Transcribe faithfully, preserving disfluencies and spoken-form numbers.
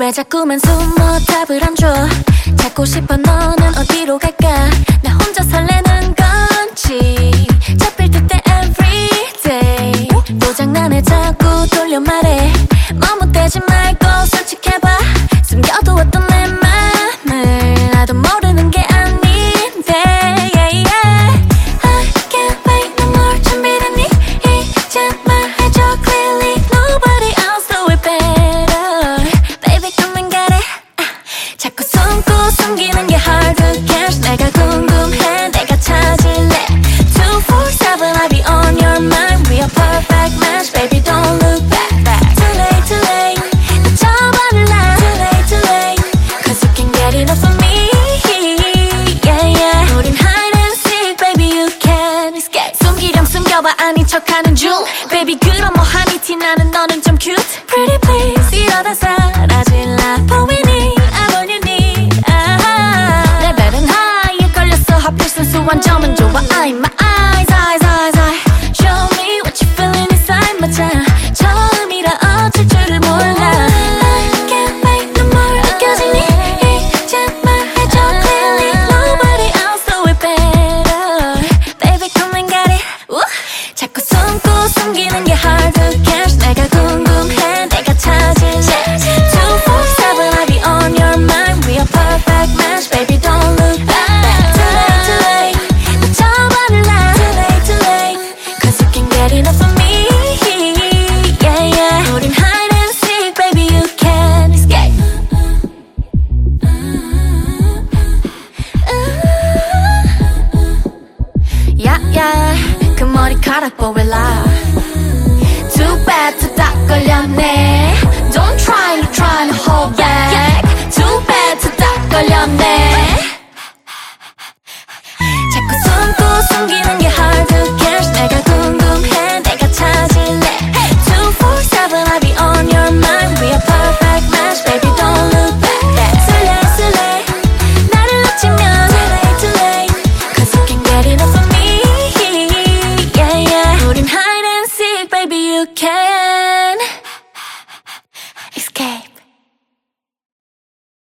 왜 자꾸만 숨어 답을 안 줘. 찾고 싶어 너는 어디로 갈까. 나 혼자 설레는 건지 잡힐 듯해 everyday. 또 장난해 자꾸 돌려 말해. 머뭇대지 말고 솔직해봐. 숨겨두었던 내 맘을 나도 모르는 게 아닌데 yeah, yeah. I can't wait no more. 준비됐니? 이제 말해줘 clearly. Nobody else do it better. Baby come and get it. 아, 자꾸 숨고 숨기는 게 hard to catch. 내가 궁금해 내가 찾을래. two four seven I'll be on your mind. We are perfect match. Baby don't look back. Too late too late. 놓쳐버릴래. Too late too late. Cause you can't get enough of me. Yeah yeah. 우린 hide and seek. Baby you can't escape. 숨기렴 숨겨봐 아닌 척하는 중. Baby 그럼 뭐하니 티나는 너는 좀 cute. Pretty please 이러다 사랑